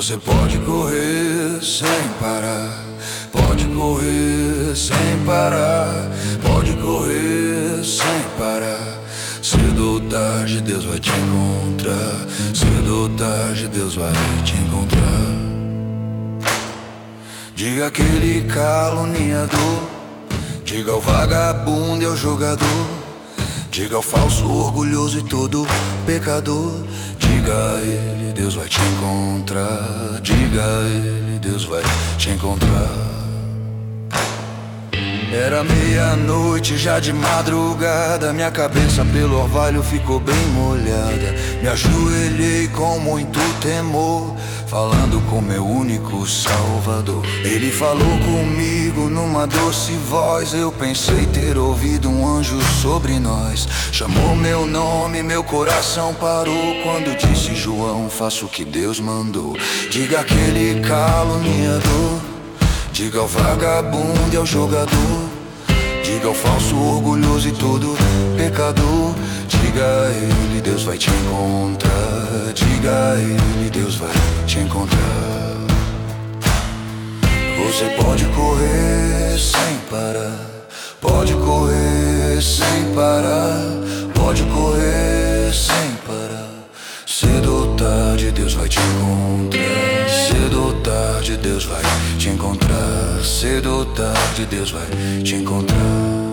Você pode correr sem parar, pode correr sem parar, pode correr sem parar. Cedo ou tarde Deus vai te encontrar, cedo ou tarde Deus vai te encontrar. Diga aquele caluniador, diga ao vagabundo e ao jogador, diga ao falso orgulhoso e todo pecador. Diga a ele, Deus vai te encontrar. Diga a ele, Deus vai te encontrar. Era meia-noite, já de madrugada, minha cabeça pelo orvalho ficou bem molhada. Me ajoelhei com muito temor, falando com meu único Salvador. Ele falou comigo numa doce voz, eu pensei ter ouvido um anjo sobre nós. Chamou meu nome, meu coração parou quando disse: João, faça o que Deus mandou. Diga aquele caluniador, diga ao vagabundo e ao jogador, diga ao falso orgulhoso e todo pecador. Diga a ele, Deus vai te encontrar. Diga a ele, Deus vai te encontrar. Você pode correr sem parar, pode correr sem parar, pode correr sem parar. Cedo ou tarde Deus vai te encontrar, cedo ou tarde Deus vai te encontrar, cedo ou tarde Deus vai te encontrar.